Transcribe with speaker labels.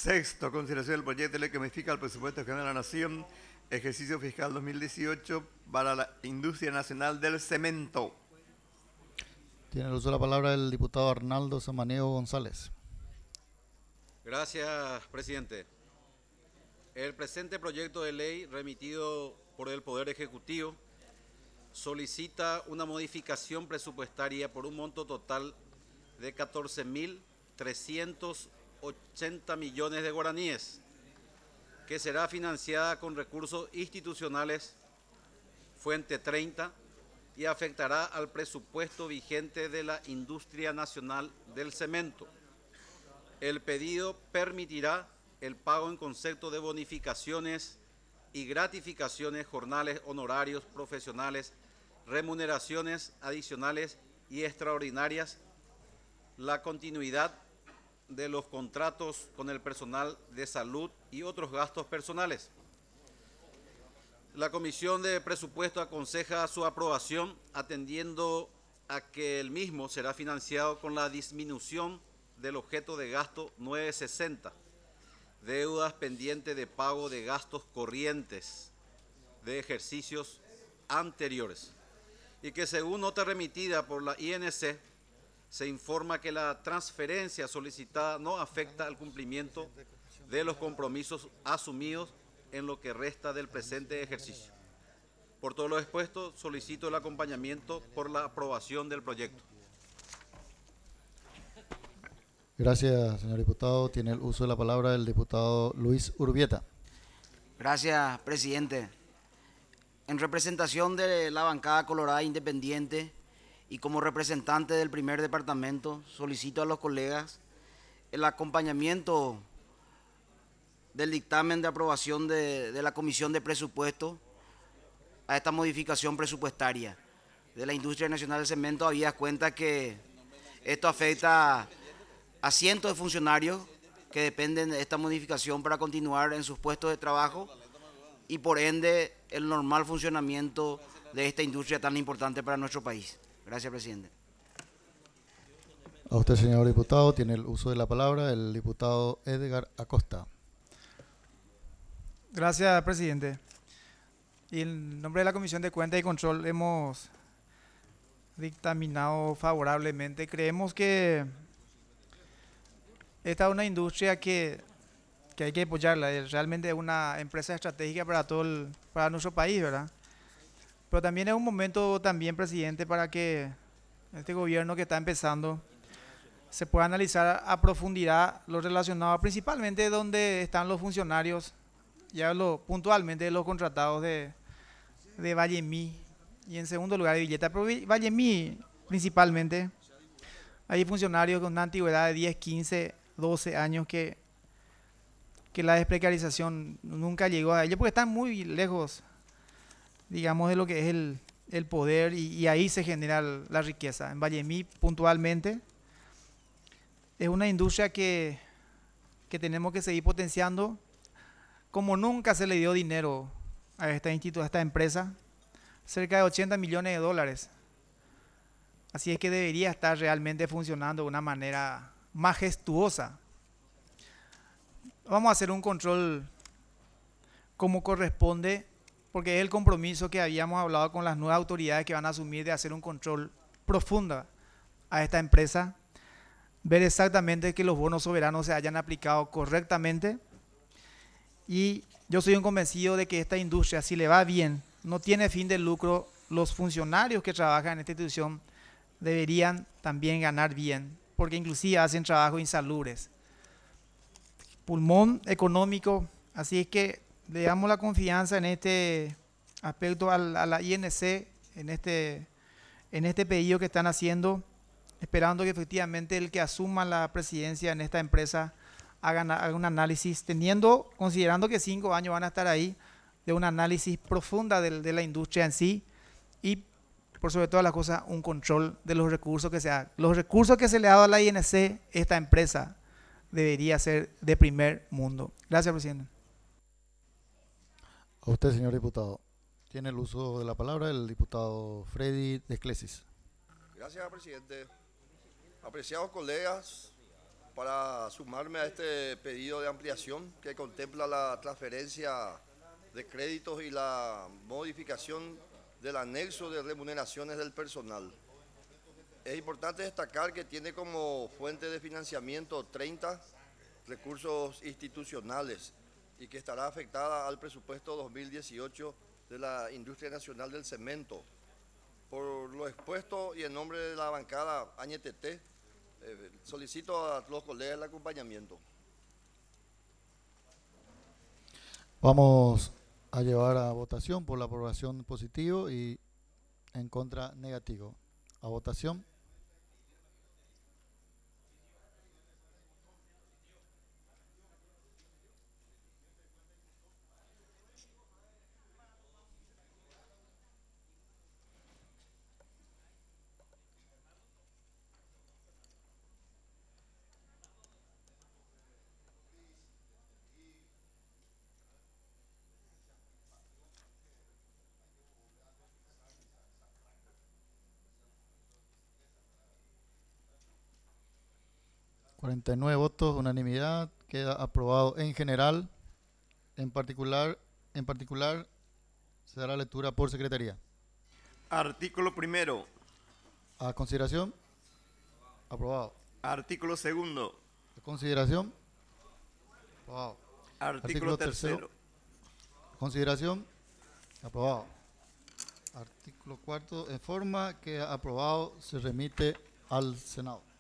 Speaker 1: Sexto, consideración del proyecto de ley que modifica el presupuesto general de la Nación, ejercicio fiscal 2018 para la industria nacional del cemento.
Speaker 2: Tiene el uso de la palabra el diputado Arnaldo Samaniego González.
Speaker 3: Gracias, presidente. El presente proyecto de ley remitido por el Poder Ejecutivo solicita una modificación presupuestaria por un monto total de 14.380 millones de guaraníes, que será financiada con recursos institucionales Fuente 30 y afectará al presupuesto vigente de la industria nacional del cemento. El pedido permitirá el pago en concepto de bonificaciones y gratificaciones, jornales, honorarios, profesionales, remuneraciones adicionales y extraordinarias, la continuidad de los contratos con el personal de salud y otros gastos personales. La Comisión de Presupuesto aconseja su aprobación atendiendo a que el mismo será financiado con la disminución del objeto de gasto 960, deudas pendientes de pago de gastos corrientes de ejercicios anteriores, y que según nota remitida por la INC, se informa que la transferencia solicitada no afecta al cumplimiento de los compromisos asumidos en lo que resta del presente ejercicio. Por todo lo expuesto, solicito el acompañamiento por la aprobación del proyecto.
Speaker 2: Gracias, señor diputado. Tiene el uso de la palabra el diputado Luis Urbieta.
Speaker 4: Gracias, presidente. En representación de la bancada colorada independiente y como representante del primer departamento, solicito a los colegas el acompañamiento del dictamen de aprobación de la Comisión de Presupuesto a esta modificación presupuestaria de la industria nacional del cemento, habida cuenta que esto afecta a cientos de funcionarios que dependen de esta modificación para continuar en sus puestos de trabajo y por ende el normal funcionamiento de esta industria tan importante para nuestro país. Gracias, presidente.
Speaker 2: A usted, señor diputado, tiene el uso de la palabra el diputado Edgar Acosta.
Speaker 5: Gracias, presidente. Y en nombre de la Comisión de Cuenta y Control hemos dictaminado favorablemente. Creemos que esta es una industria que hay que apoyarla. Es realmente una empresa estratégica para nuestro país, ¿verdad? Pero también es un momento también, presidente, para que este gobierno que está empezando se pueda analizar a profundidad lo relacionado principalmente donde están los funcionarios, y hablo puntualmente de los contratados de Vallemí y en segundo lugar de Villeta, pero Vallemí principalmente. Hay funcionarios con una antigüedad de 10, 15, 12 años que la desprecarización nunca llegó a ellos porque están muy lejos, digamos, de lo que es el poder y ahí se genera la riqueza. En Vallemí puntualmente es una industria que tenemos que seguir potenciando. Como nunca se le dio dinero a esta empresa, cerca de 80 millones de dólares. Así es que debería estar realmente funcionando de una manera majestuosa. Vamos a hacer un control como corresponde, porque es el compromiso que habíamos hablado con las nuevas autoridades que van a asumir de hacer un control profundo a esta empresa, ver exactamente que los bonos soberanos se hayan aplicado correctamente. Y yo soy un convencido de que esta industria, si le va bien, no tiene fin de lucro, los funcionarios que trabajan en esta institución deberían también ganar bien, porque inclusive hacen trabajos insalubres. Pulmón económico, así es que le damos la confianza en este aspecto a la INC, en este pedido que están haciendo, esperando que efectivamente el que asuma la presidencia en esta empresa haga un análisis, considerando que 5 años van a estar ahí, de un análisis profunda de la industria en sí y, por sobre todas las cosas, un control de los recursos que se hagan. Los recursos que se le ha dado a la INC, esta empresa debería ser de primer mundo. Gracias, presidente.
Speaker 2: A usted, señor diputado. Tiene el uso de la palabra el diputado Freddy Desclesis.
Speaker 6: Gracias, presidente. Apreciados colegas, para sumarme a este pedido de ampliación que contempla la transferencia de créditos y la modificación del anexo de remuneraciones del personal. Es importante destacar que tiene como fuente de financiamiento 30 recursos institucionales y que estará afectada al presupuesto 2018 de la Industria Nacional del Cemento. Por lo expuesto y en nombre de la bancada AñeTT, solicito a los colegas el acompañamiento.
Speaker 2: Vamos a llevar a votación por la aprobación positivo y en contra negativo. A votación. ...49 votos, unanimidad, queda aprobado en general. En particular se dará lectura por secretaría.
Speaker 1: Artículo primero.
Speaker 2: A consideración. Aprobado.
Speaker 1: Artículo segundo.
Speaker 2: A consideración. Aprobado.
Speaker 1: Artículo tercero.
Speaker 2: A consideración. Aprobado. Artículo cuarto. En forma que aprobado se remite al Senado.